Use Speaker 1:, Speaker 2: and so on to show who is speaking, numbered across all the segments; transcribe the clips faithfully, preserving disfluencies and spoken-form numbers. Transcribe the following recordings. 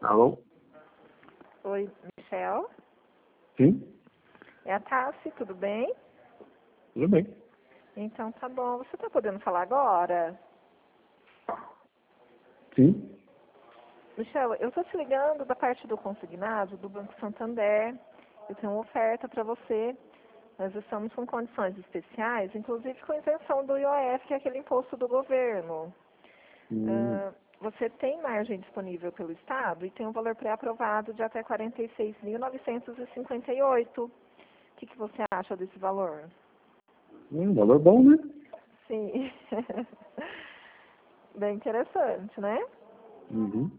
Speaker 1: Alô?
Speaker 2: Oi, Michel.
Speaker 1: Sim?
Speaker 2: É a Tassi, tudo bem?
Speaker 1: Tudo bem.
Speaker 2: Então tá bom. Você tá podendo falar agora?
Speaker 1: Sim?
Speaker 2: Michel, eu tô te ligando da parte do consignado do Banco Santander. Eu tenho uma oferta para você. Nós estamos com condições especiais, inclusive com isenção do I O F, que é aquele imposto do governo.
Speaker 1: Hum,
Speaker 2: Ah, você tem margem disponível pelo Estado e tem um valor pré-aprovado de até quarenta e seis mil novecentos e cinquenta e oito. O que, que você acha desse valor?
Speaker 1: um valor bom, né?
Speaker 2: Sim. Bem interessante, né?
Speaker 1: Uhum.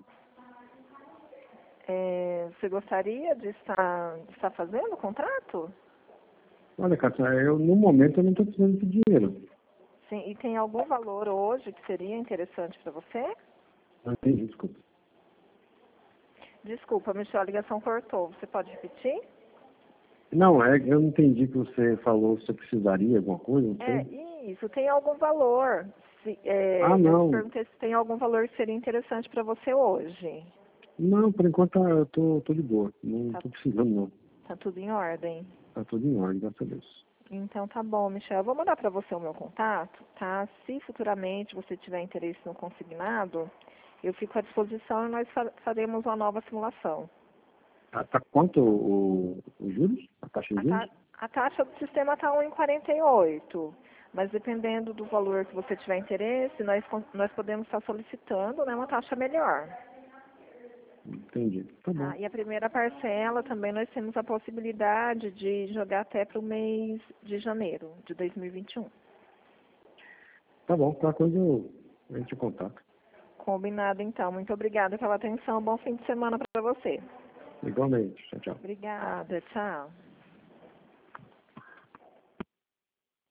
Speaker 2: É, você gostaria de estar, de estar fazendo o contrato?
Speaker 1: Olha, Cátia, eu, no momento eu não estou precisando de dinheiro.
Speaker 2: Sim. E tem algum valor hoje que seria interessante para você?
Speaker 1: Não entendi, desculpa.
Speaker 2: Desculpa, Michel, a ligação cortou. Você pode repetir?
Speaker 1: Não, é, eu não entendi que você falou se eu precisaria de alguma coisa, não
Speaker 2: É,
Speaker 1: sei.
Speaker 2: isso. Tem algum valor? Se,
Speaker 1: Ah,
Speaker 2: é, eu te
Speaker 1: não.
Speaker 2: perguntei se tem algum valor que seria interessante para você hoje.
Speaker 1: Não, por enquanto tá- eu tô, tô de boa. Não
Speaker 2: Tá,
Speaker 1: estou precisando, não.
Speaker 2: tá tudo em ordem.
Speaker 1: Tá tudo em ordem, graças a Deus.
Speaker 2: Então tá bom, Michel. Eu vou mandar para você o meu contato, tá? Se futuramente você tiver interesse no consignado, eu fico à disposição e nós fa- faremos uma nova simulação.
Speaker 1: Tá, tá quanto o, o, os juros? A taxa de
Speaker 2: A, ta-
Speaker 1: juros?
Speaker 2: a taxa do sistema está um vírgula quarenta e oito, mas dependendo do valor que você tiver interesse, nós, con- nós podemos estar solicitando, né, uma taxa melhor.
Speaker 1: Entendi. Tá bom.
Speaker 2: Tá? E a primeira parcela também nós temos a possibilidade de jogar até para o mês de janeiro de dois mil e vinte e um.
Speaker 1: Tá bom, qualquer coisa eu, a gente contato.
Speaker 2: Combinado então. Muito obrigada pela atenção. Bom fim de semana para você.
Speaker 1: Igualmente. Tchau, tchau.
Speaker 2: Obrigada. Tchau.